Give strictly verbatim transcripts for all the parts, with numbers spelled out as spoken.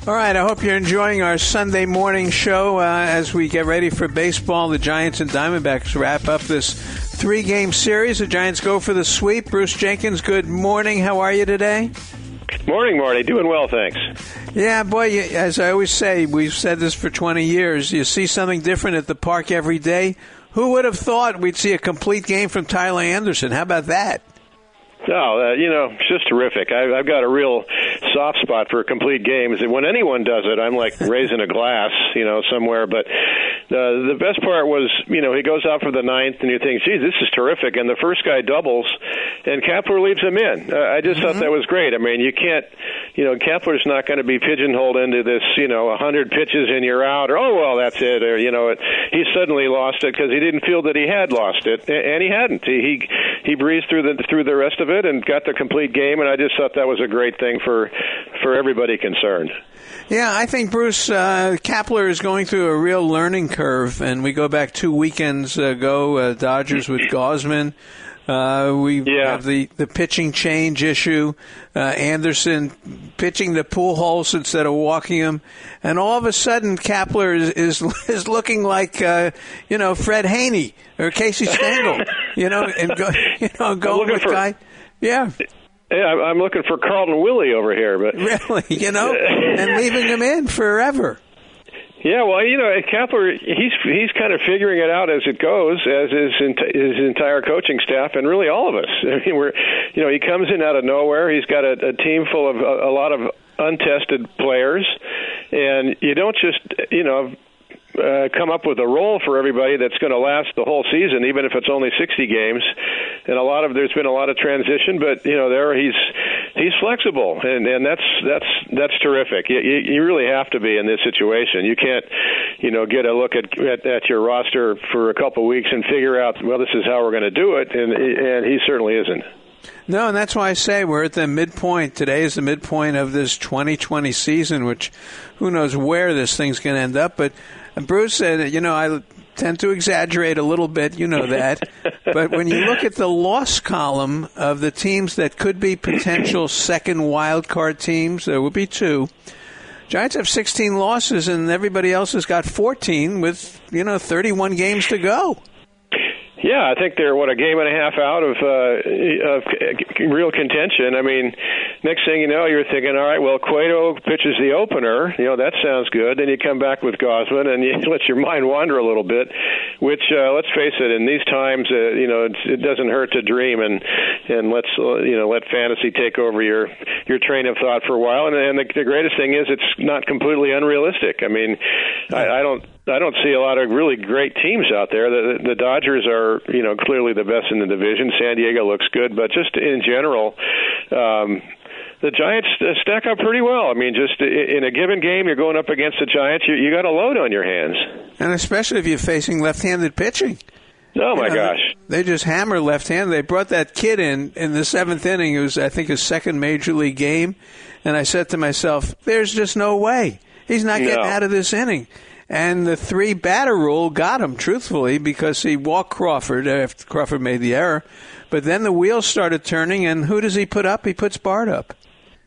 All right, I hope you're enjoying our Sunday morning show uh, as we get ready for baseball. The Giants and Diamondbacks wrap up this three-game series. The Giants go for the sweep. Bruce Jenkins, good morning. How are you today? Morning, Marty. Doing well, thanks. Yeah, boy, you, as I always say, we've said this for twenty years, you see something different at the park every day. Who would have thought we'd see a complete game from Tyler Anderson? How about that? Oh, uh, you know, it's just terrific. I've, I've got a real soft spot for complete games. And when anyone does it, I'm like raising a glass, you know, somewhere. But uh, the best part was, you know, he goes out for the ninth, and you think, geez, this is terrific. And the first guy doubles, and Kepler leaves him in. Uh, I just mm-hmm. thought that was great. I mean, you can't, you know, Kepler's not going to be pigeonholed into this, you know, one hundred pitches and you're out, or, oh, well, that's it. Or, you know, it, he suddenly lost it because he didn't feel that he had lost it, and he hadn't. He he, he breezed through the through the rest of it and got the complete game, and I just thought that was a great thing for for everybody concerned. Yeah, I think Bruce uh, Kepler is going through a real learning curve, and we go back two weekends ago, uh, Dodgers with Gausman. Uh, we yeah. have the, the pitching change issue, uh, Anderson pitching the Pujols instead of walking him, and all of a sudden Kepler is is, is looking like uh, you know Fred Haney or Casey Stengel, you know, and go, you know going with for- guy, yeah. Yeah, I'm looking for Carlton Willie over here, but really, you know, and leaving him in forever. Yeah, well, you know, Kepler, he's he's kind of figuring it out as it goes, as is his entire coaching staff, and really all of us. I mean, we're, you know, he comes in out of nowhere. He's got a, a team full of a, a lot of untested players, and you don't just, you know, Uh, come up with a role for everybody that's going to last the whole season, even if it's only sixty games. And a lot of there's been a lot of transition, but you know, there he's he's flexible, and and that's that's that's terrific. You, you, you really have to be in this situation. You can't, you know, get a look at at, at your roster for a couple of weeks and figure out, well, this is how we're going to do it, and and he certainly isn't. No, and that's why I say we're at the midpoint. Today is the midpoint of this twenty twenty season, which who knows where this thing's going to end up. But Bruce said, you know, I tend to exaggerate a little bit, you know that. But when you look at the loss column of the teams that could be potential second wild card teams, there would be two. Giants have sixteen losses, and everybody else has got fourteen with, you know, thirty-one games to go. Yeah, I think they're, what, a game and a half out of, uh, of real contention. I mean, next thing you know, you're thinking, all right, well, Cueto pitches the opener. You know, that sounds good. Then you come back with Gausman, and you let your mind wander a little bit, which, uh, let's face it, in these times, uh, you know, it doesn't hurt to dream, and and let's, uh, you know, let fantasy take over your, your train of thought for a while. And, and the, the greatest thing is it's not completely unrealistic. I mean, I, I don't... I don't see a lot of really great teams out there. The, the Dodgers are, you know, clearly the best in the division. San Diego looks good, but just in general, um, the Giants stack up pretty well. I mean, just in a given game, you're going up against the Giants, you, you got a load on your hands. And especially if you're facing left-handed pitching. Oh, my you know, gosh. They just hammer left-handed. They brought that kid in in the seventh inning. It was, I think, his second major league game. And I said to myself, there's just no way. He's not getting no. out of this inning. And the three-batter rule got him, truthfully, because he walked Crawford after Crawford made the error. But then the wheels started turning, and who does he put up? He puts Bart up.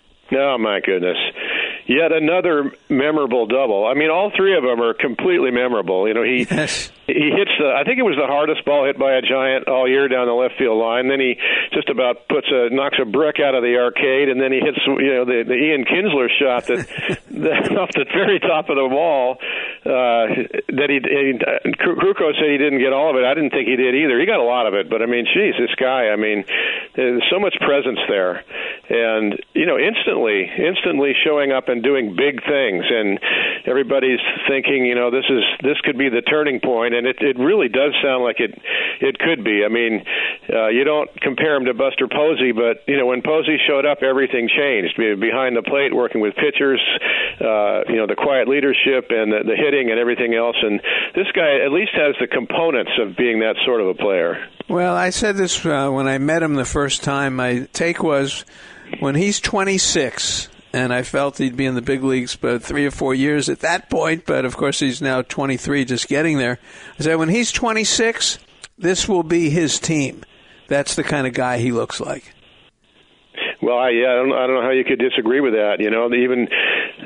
Oh, my goodness. Yet another memorable double. I mean, all three of them are completely memorable. You know, he yes. he hits the, I think it was the hardest ball hit by a Giant all year down the left field line. Then he just about puts a, knocks a brick out of the arcade, and then he hits, you know, the, the Ian Kinsler shot that, that off the very top of the wall. Uh, that he, he Krukow said he didn't get all of it. I didn't think he did either. He got a lot of it, but I mean, geez, this guy. I mean, there's so much presence there, and you know, instantly, instantly showing up and doing big things, and everybody's thinking, you know, this is this could be the turning point, and it, it really does sound like it it could be. I mean, uh, you don't compare him to Buster Posey, but you know, when Posey showed up, everything changed. Behind the plate, working with pitchers, uh, you know, the quiet leadership and the, the hitting and everything else, and this guy at least has the components of being that sort of a player. Well, I said this uh, when I met him the first time. My take was, when he's twenty-six, and I felt he'd be in the big leagues for three or four years at that point, but of course he's now twenty-three, just getting there. I said, when he's twenty-six, this will be his team. That's the kind of guy he looks like. Well, I, yeah, I don't, I don't know how you could disagree with that. You know, even uh,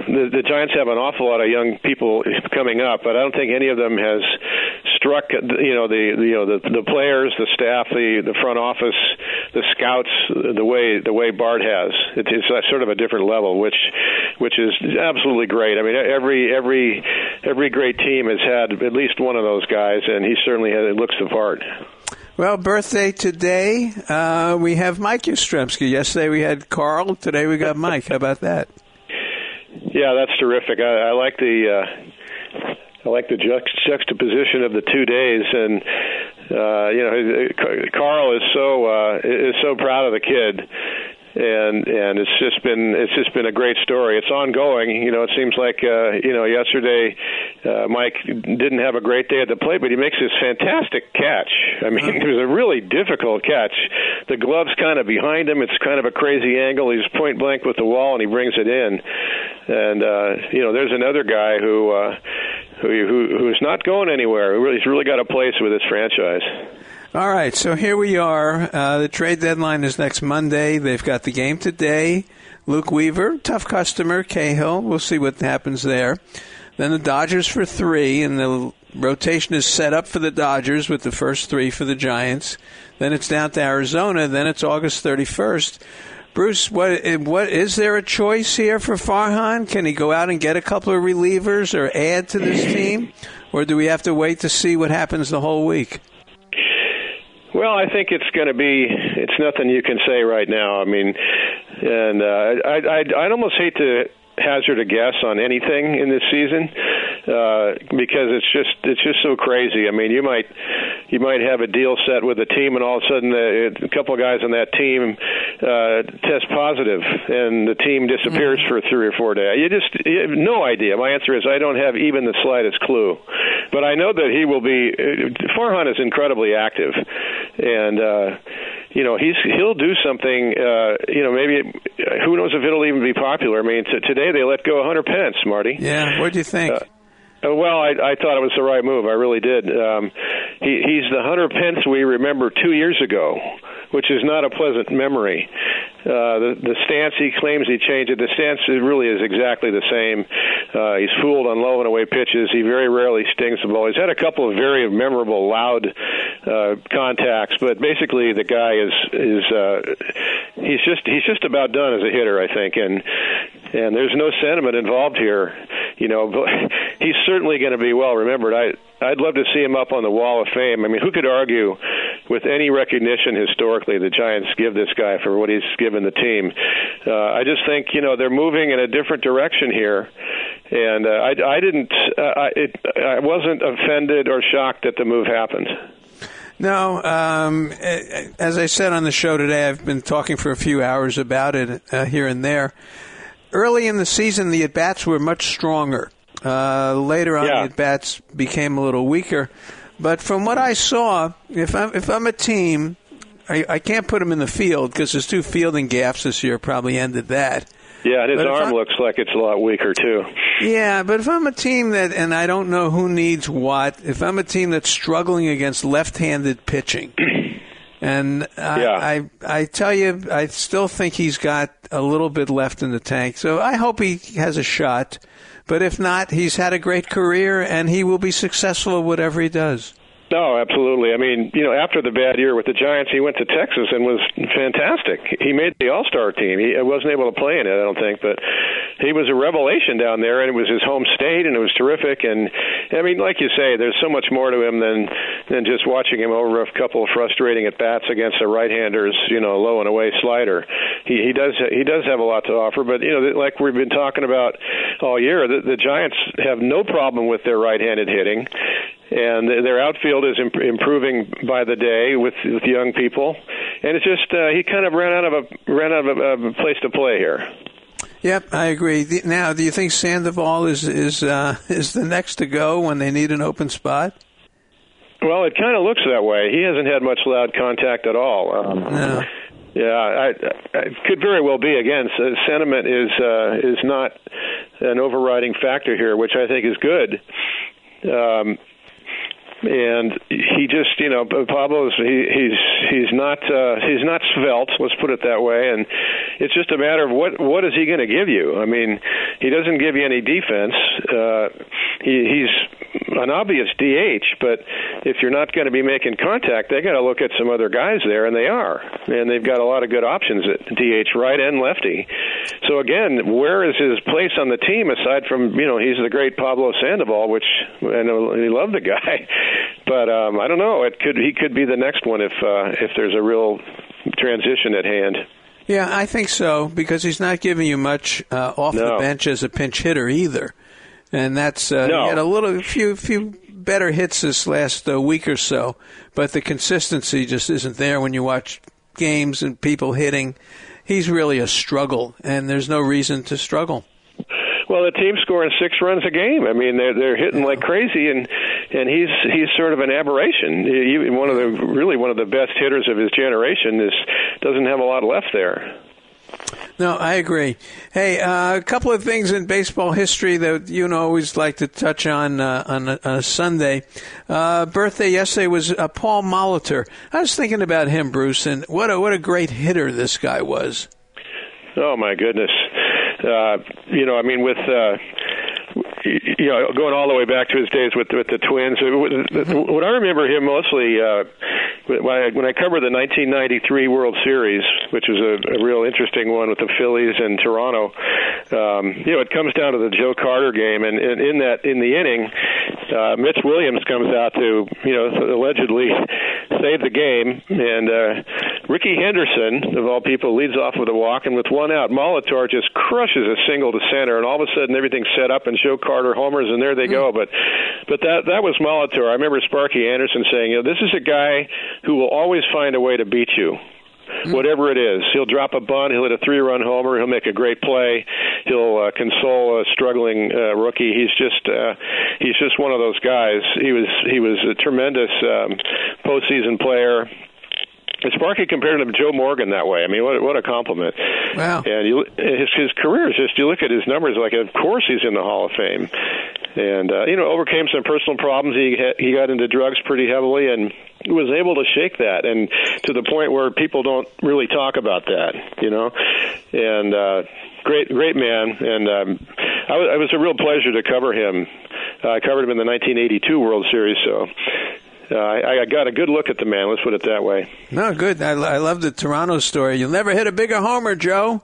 the, the Giants have an awful lot of young people coming up, but I don't think any of them has struck, you know, the, the you know the, the players, the staff, the, the front office, the scouts, the way the way Bart has. It, it's sort of a different level, which which is absolutely great. I mean, every every every great team has had at least one of those guys, and he certainly has, looks the part. Well, birthday today, uh, we have Mike Yastrzemski. Yesterday we had Carl. Today we got Mike. How about that? Yeah, that's terrific. I, I like the uh, I like the juxt- juxtaposition of the two days, and uh, you know, Carl is so uh, is so proud of the kid. And and it's just been it's just been a great story. It's ongoing. You know, it seems like uh, you know yesterday uh, Mike didn't have a great day at the plate, but he makes this fantastic catch. I mean, it was a really difficult catch. The glove's kind of behind him. It's kind of a crazy angle. He's point blank with the wall, and he brings it in. And uh, you know, there's another guy who uh, who who who's not going anywhere. He's really got a place with this franchise. All right, so here we are. Uh, the trade deadline is next Monday. They've got the game today. Luke Weaver, tough customer. Cahill, we'll see what happens there. Then the Dodgers for three, and the rotation is set up for the Dodgers with the first three for the Giants. Then it's down to Arizona. Then it's August thirty-first. Bruce, what what is there a choice here for Farhan? Can he go out and get a couple of relievers or add to this team? Or do we have to wait to see what happens the whole week? Well, I think it's going to be, it's nothing you can say right now. I mean, and uh, I, I'd, I'd almost hate to hazard a guess on anything in this season uh, because it's just it's just so crazy. I mean, you might you might have a deal set with a team, and all of a sudden a, a couple of guys on that team uh, test positive, and the team disappears mm-hmm. for three or four days. You just you have no idea. My answer is I don't have even the slightest clue, but I know that he will be. Farhan is incredibly active, and. Uh, You know, he's he'll do something. Uh, you know, maybe who knows if it'll even be popular. I mean, t- today they let go Hunter Pence, Marty. Yeah, what do you think? Uh, well, I, I thought it was the right move. I really did. Um, he, he's the Hunter Pence we remember two years ago, which is not a pleasant memory. Uh, the, the stance he claims he changed it. The stance really is exactly the same. Uh, he's fooled on low and away pitches. He very rarely stings the ball. He's had a couple of very memorable, loud uh, contacts, but basically the guy is is uh, he's just he's just about done as a hitter, I think, and and there's no sentiment involved here. You know, but he's certainly going to be well remembered. I I'd love to see him up on the Wall of Fame. I mean, who could argue with any recognition historically the Giants give this guy for what he's given the team? Uh, I just think, you know, they're moving in a different direction here. And uh, I, I didn't, uh, I, it, I wasn't offended or shocked that the move happened. No, um, as I said on the show today, I've been talking for a few hours about it uh, here and there. Early in the season, the at-bats were much stronger. Uh, later on, yeah. the at-bats became a little weaker. But from what I saw, if I'm, if I'm a team, I, I can't put him in the field because his two fielding gaffes this year probably ended that. Yeah, and his arm looks like it's a lot weaker, too. Yeah, but if I'm a team that, and I don't know who needs what, if I'm a team that's struggling against left-handed pitching, and I, yeah. I, I tell you, I still think he's got a little bit left in the tank. So I hope he has a shot. But if not, he's had a great career, and he will be successful at whatever he does. No, absolutely. I mean, you know, after the bad year with the Giants, he went to Texas and was fantastic. He made the All-Star team. He wasn't able to play in it, I don't think, but he was a revelation down there, and it was his home state, and it was terrific. And, I mean, like you say, there's so much more to him than than just watching him over a couple of frustrating at-bats against a right-hander's, you know, low and away slider. He, he does he does have a lot to offer, but, you know, like we've been talking about all year, the, the Giants have no problem with their right-handed hitting. And their outfield is imp- improving by the day with, with young people, and it's just uh, he kind of ran out of a ran out of a, of a place to play here. Yep, I agree. The, now, do you think Sandoval is is uh, is the next to go when they need an open spot? Well, it kind of looks that way. He hasn't had much loud contact at all. Um, no. Yeah, I, I, it could very well be. Again, so sentiment is uh, is not an overriding factor here, which I think is good. Um, and he just, you know, Pablo's he, he's he's not uh, he's not svelte. Let's put it that way. And it's just a matter of what what is he going to give you? I mean, he doesn't give you any defense. Uh, he, he's an obvious D H, but if you're not going to be making contact, they got to look at some other guys there, and they are, and they've got a lot of good options at D H, right and lefty. So again, where is his place on the team aside from, you know, he's the great Pablo Sandoval, which I know he loved the guy. But um, I don't know. It could he could be the next one if uh, if there's a real transition at hand. Yeah, I think so, because he's not giving you much uh, off no. the bench as a pinch hitter either, and that's uh, no. he had a little few few better hits this last uh, week or so, but the consistency just isn't there when you watch games and people hitting. He's really a struggle, and there's no reason to struggle. Well, the team's scoring six runs a game. I mean, they're they're hitting like crazy, and and he's he's sort of an aberration. He, one of the really one of the best hitters of his generation is doesn't have a lot left there. No, I agree. Hey, uh, a couple of things in baseball history that you know always like to touch on uh, on, a, on a Sunday. Uh, birthday yesterday was uh, Paul Molitor. I was thinking about him, Bruce, and what a what a great hitter this guy was. Oh my goodness. Uh, you know, I mean, with uh, you know, going all the way back to his days with with the Twins. What I remember him mostly uh, when I, when I covered the nineteen ninety-three World Series, which was a, a real interesting one with the Phillies and Toronto. Um, you know, it comes down to the Joe Carter game, and, and in that in the inning, uh, Mitch Williams comes out to you know allegedly save the game, and uh, Ricky Henderson, of all people, leads off with a walk, and with one out, Molitor just crushes a single to center, and all of a sudden everything's set up, and Joe Carter homers, and there they go. But but that that was Molitor. I remember Sparky Anderson saying, you know, this is a guy who will always find a way to beat you. Whatever it is, he'll drop a bunt, he'll hit a three-run homer, he'll make a great play, he'll uh, console a struggling uh, rookie. He's just uh, he's just one of those guys. He was he was a tremendous um, postseason player. And Sparky compared him to Joe Morgan that way. I mean, what what a compliment! Wow! And you, his his career is just, you look at his numbers, like of course he's in the Hall of Fame. And uh, you know, overcame some personal problems. He he got into drugs pretty heavily, and was able to shake that, and to the point where people don't really talk about that. You know, and uh, great great man. And um, I was, it was a real pleasure to cover him. Uh, I covered him in the nineteen eighty-two World Series, so. Uh, I, I got a good look at the man. Let's put it that way. No, good. I, I love the Toronto story. You'll never hit a bigger homer, Joe.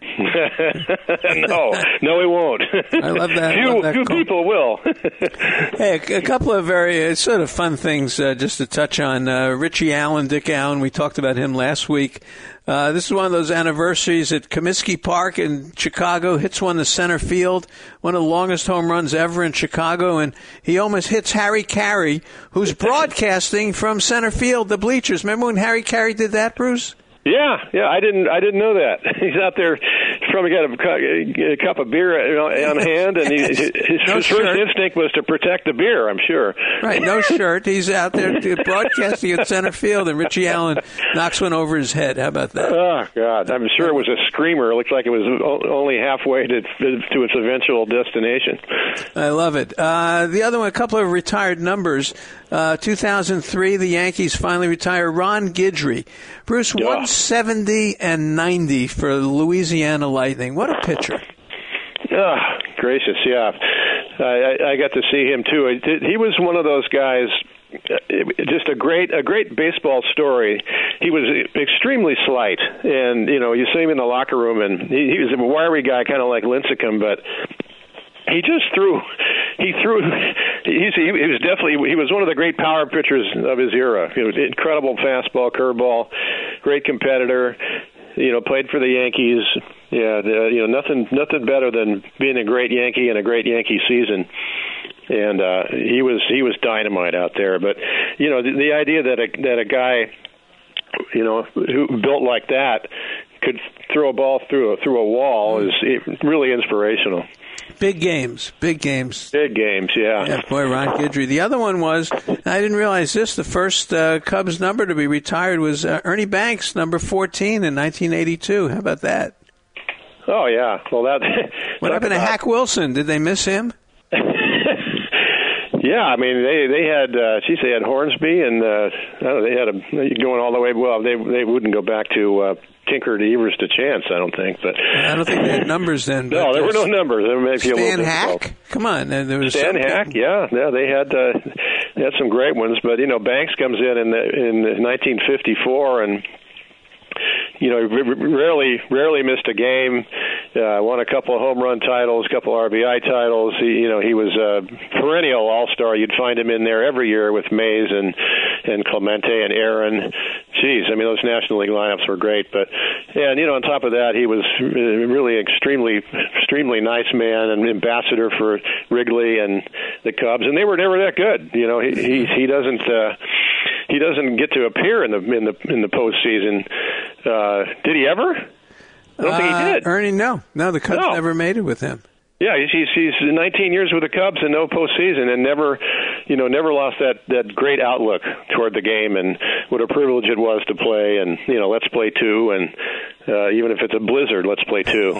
no, no, it won't. I love that. Few, love that few people will. Hey, a, a couple of very uh, sort of fun things uh, just to touch on. Uh, Richie Allen, Dick Allen, we talked about him last week. Uh, this is one of those anniversaries at Comiskey Park in Chicago. Hits one to center field, one of the longest home runs ever in Chicago, and he almost hits Harry Carey, who's broadcasting from center field, the bleachers. Remember when Harry Carey did that, Bruce? Yeah, yeah, I didn't, I didn't know that. He's out there, probably got a, a cup of beer on hand, and he, his, no his shirt. first instinct was to protect the beer, I'm sure. Right, no shirt. He's out there broadcasting at center field, and Richie Allen knocks one over his head. How about that? Oh God, I'm sure it was a screamer. It looked like it was only halfway to to its eventual destination. I love it. Uh, the other one, a couple of retired numbers. Uh, two thousand three, the Yankees finally retire Ron Guidry. Bruce, yeah. one seventy and ninety for the Louisiana Lightning. What a pitcher. Oh, gracious, yeah. I, I got to see him, too. He was one of those guys, just a great a great baseball story. He was extremely slight, and, you know, you see him in the locker room, and he, he was a wiry guy, kind of like Lincecum, but he just threw. He threw. He's, he was definitely. He was one of the great power pitchers of his era. You know, incredible fastball, curveball, great competitor. You know, played for the Yankees. Yeah, the, you know, nothing, nothing better than being a great Yankee and a great Yankee season. And uh, he was, he was dynamite out there. But you know, the, the idea that a that a guy, you know, who built like that could throw a ball through a, through a wall is really inspirational. Big games, big games. Big games, yeah. Yeah, boy, Ron Guidry. The other one was, I didn't realize this, the first uh, Cubs number to be retired was uh, Ernie Banks, number fourteen in nineteen eighty-two. How about that? Oh, yeah. Well, that. What happened to Hack Wilson? Did they miss him? Yeah, I mean they they had uh, geez, they had Hornsby and uh, I don't know, they had a going all the way. Well, they they wouldn't go back to uh, Tinker to Evers to Chance, I don't think. But I don't think they had numbers then. But no, there were no numbers. There may be Stan a little Hack, come on, there was Stan Hack. Yeah, yeah, they had uh, they had some great ones. But you know, Banks comes in in, the, in nineteen fifty-four and. You know, rarely, rarely missed a game. Uh, won a couple of home run titles, a couple of R B I titles. He, you know, he was a perennial all-star. You'd find him in there every year with Mays and and Clemente and Aaron. Geez, I mean, those National League lineups were great. But and you know, on top of that, he was really extremely, extremely nice man and ambassador for Wrigley and the Cubs. And they were never that good. You know, he he, he doesn't. Uh, He doesn't get to appear in the in the in the postseason. Uh, did he ever? I don't uh, think he did. Ernie, no, no, the Cubs no. never made it with him. Yeah, he's, he's he's nineteen years with the Cubs and no postseason, and never, you know, never lost that that great outlook toward the game and what a privilege it was to play. And you know, let's play two, and uh, even if it's a blizzard, let's play two.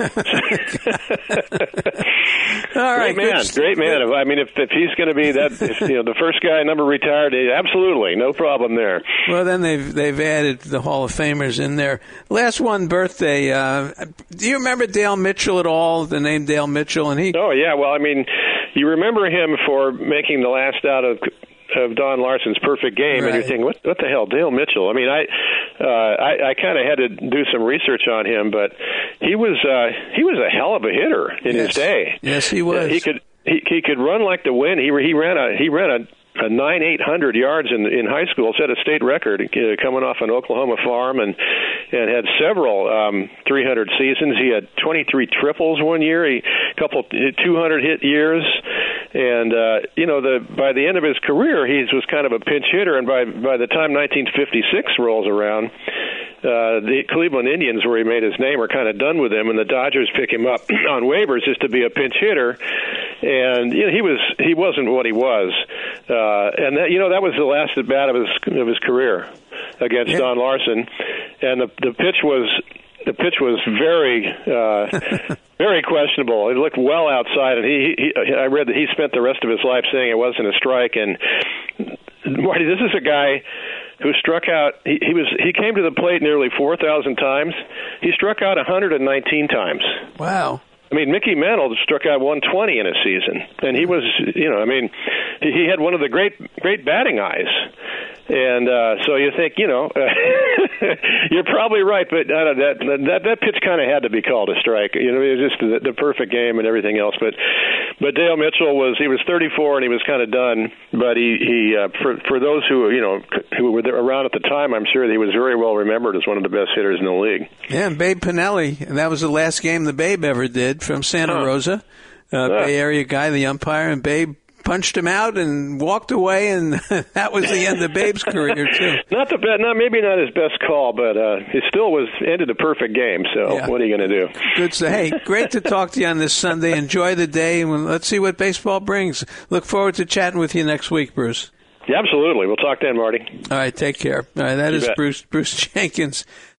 All right, great man, great man. I mean, if if he's going to be that, if, you know, the first guy number retired, absolutely, no problem there. Well, then they've they've added the Hall of Famers in there. Last one, birthday. Uh, do you remember Dale Mitchell at all? The name Dale Mitchell, and he. Oh yeah, well, I mean, you remember him for making the last out of. of Don Larson's perfect game, right. And you're thinking, what, what the hell, Dale Mitchell? I mean, I, uh, I, I kind of had to do some research on him, but he was, uh, he was a hell of a hitter in yes. his day. Yes, he was. He could, he, he could run like the wind. He, he ran a, he ran a. A nine eight hundred yards in in high school, set a state record uh, coming off an Oklahoma farm, and and had several um, three hundred seasons. He had twenty-three triples one year, he a couple two hundred hit years, and uh, you know the by the end of his career, he was kind of a pinch hitter, and by by the time nineteen fifty-six rolls around. Uh, the Cleveland Indians, where he made his name, are kind of done with him, and the Dodgers pick him up on waivers just to be a pinch hitter. And you know, he was he wasn't what he was, uh, and that you know that was the last at bat of his of his career against yeah. Don Larson, and the the pitch was the pitch was very uh, very questionable. It looked well outside, and he, he I read that he spent the rest of his life saying it wasn't a strike. And Marty, this is a guy who struck out. He, he was he came to the plate nearly four thousand times. He struck out one hundred nineteen times. Wow. I mean, Mickey Mantle struck out one twenty in a season, and he was, you know, I mean, he had one of the great, great batting eyes. And uh, so you think, you know, you're probably right, but uh, that that that pitch kind of had to be called a strike. You know, it was just the, the perfect game and everything else. But but Dale Mitchell was he was thirty-four and he was kind of done. But he he uh, for for those who you know who were there around at the time, I'm sure that he was very well remembered as one of the best hitters in the league. Yeah, and Babe Pinelli, and that was the last game the Babe ever did from Santa huh. Rosa, uh, huh. Bay Area guy, the umpire, and Babe punched him out and walked away, and that was the end of Babe's career too. Not the best, not maybe not his best call, but uh, it still was ended a perfect game. So yeah. What are you going to do? Good. So hey, great to talk to you on this Sunday. Enjoy the day, and let's see what baseball brings. Look forward to chatting with you next week, Bruce. Yeah, absolutely. We'll talk then, Marty. All right, take care. All right, that you is bet. Bruce Bruce Jenkins.